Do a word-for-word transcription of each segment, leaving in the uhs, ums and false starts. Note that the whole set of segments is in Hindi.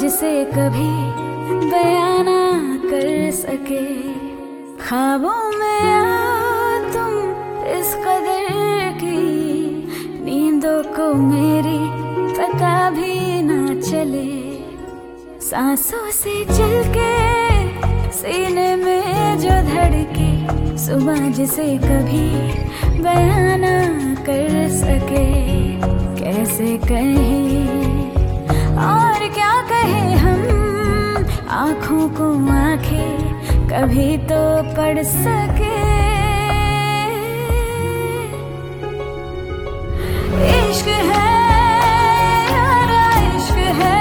जिसे कभी बयां ना कर सके। ख्वाबों में आओ तुम इस कदर की, नींदों को मेरी पता भी ना चले। सांसों से चल के सीने में जो धड़के, सुबह जिसे कभी बयां ना कर सके। कैसे कहें और क्या कहें हम, आँखों को आँखें कभी तो पढ़ सके। इश्क है यारा, इश्क है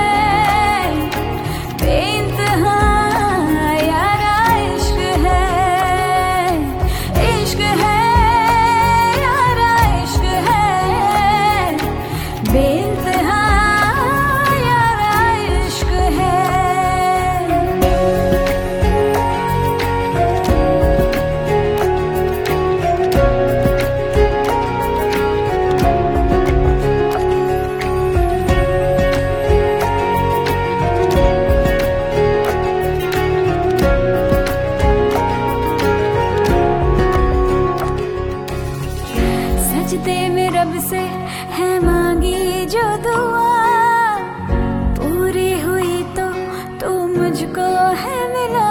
बेइंतहा यारा, इश्क है, इश्क है यारा, इश्क है बेइंतहा यारा, इश्क है। सजदे में रब से है मांगी जो दुआ, पूरी हुई तो तू मुझको है मिला।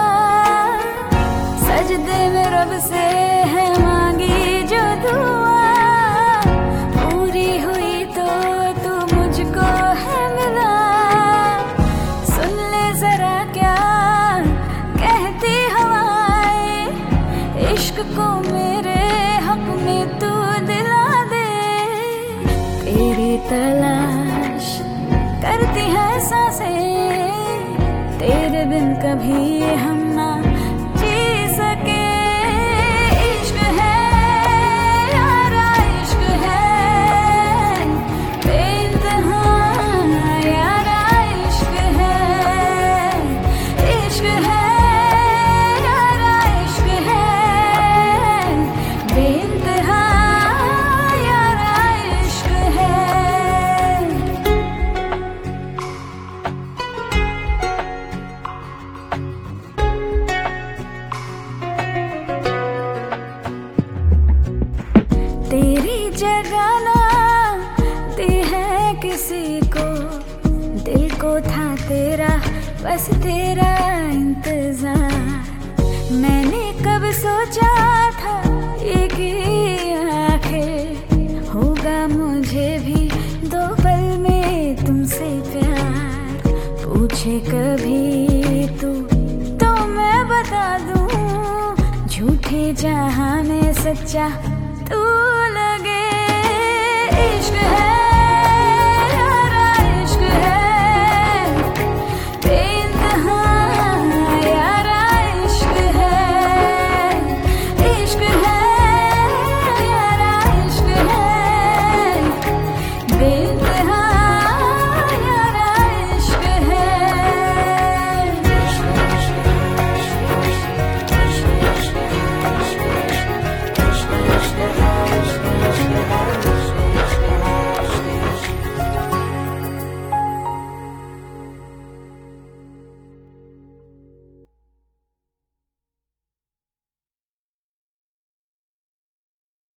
सजदे में रब से है मांगी जो दुआ, पूरी हुई तो तू मुझको है मिला। सुन ले जरा क्या कहती हवाएं, इश्क को मेरे हक में तू दिला दे। तेरी तलाश करती है सांसें, तेरे बिन कभी हम ना जी सके। इश्क है यारा, इश्क है बेइंतहा यारा, इश्क है, इश्क है यारा, इश्क है बेइंतहा यारा, इश्क है। तेरी जगाना दी है किसी को, दिल को था तेरा बस तेरा इंतजार। मैंने कब सोचा था ये कि आखिर होगा मुझे भी दो पल में तुमसे प्यार। पूछे कभी तू तो मैं बता दूं, झूठे जहां में सच्चा तू लगे। इश्क है